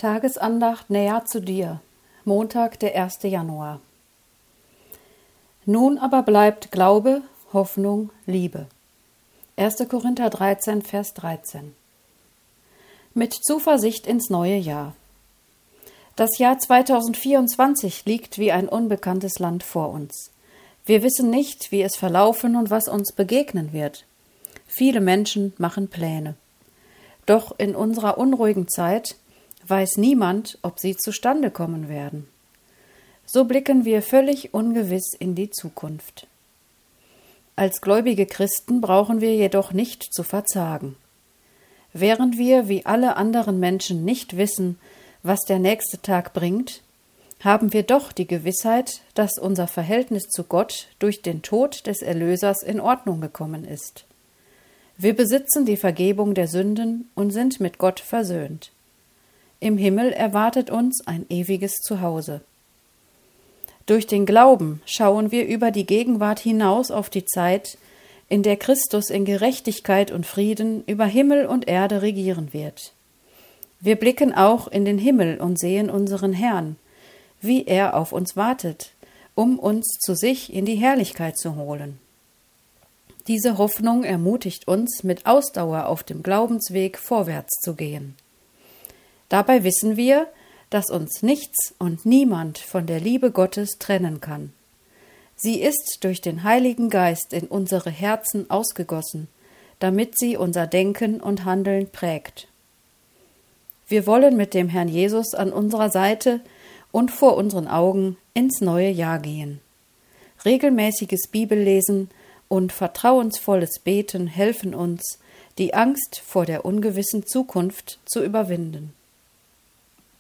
Tagesandacht näher zu dir. Montag, der 1. Januar. Nun aber bleibt Glaube, Hoffnung, Liebe. 1. Korinther 13, Vers 13. Mit Zuversicht ins neue Jahr. Das Jahr 2024 liegt wie ein unbekanntes Land vor uns. Wir wissen nicht, wie es verlaufen und was uns begegnen wird. Viele Menschen machen Pläne. Doch in unserer unruhigen Zeit weiß niemand, ob sie zustande kommen werden. So blicken wir völlig ungewiss in die Zukunft. Als gläubige Christen brauchen wir jedoch nicht zu verzagen. Während wir wie alle anderen Menschen nicht wissen, was der nächste Tag bringt, haben wir doch die Gewissheit, dass unser Verhältnis zu Gott durch den Tod des Erlösers in Ordnung gekommen ist. Wir besitzen die Vergebung der Sünden und sind mit Gott versöhnt. Im Himmel erwartet uns ein ewiges Zuhause. Durch den Glauben schauen wir über die Gegenwart hinaus auf die Zeit, in der Christus in Gerechtigkeit und Frieden über Himmel und Erde regieren wird. Wir blicken auch in den Himmel und sehen unseren Herrn, wie er auf uns wartet, um uns zu sich in die Herrlichkeit zu holen. Diese Hoffnung ermutigt uns, mit Ausdauer auf dem Glaubensweg vorwärts zu gehen. Dabei wissen wir, dass uns nichts und niemand von der Liebe Gottes trennen kann. Sie ist durch den Heiligen Geist in unsere Herzen ausgegossen, damit sie unser Denken und Handeln prägt. Wir wollen mit dem Herrn Jesus an unserer Seite und vor unseren Augen ins neue Jahr gehen. Regelmäßiges Bibellesen und vertrauensvolles Beten helfen uns, die Angst vor der ungewissen Zukunft zu überwinden.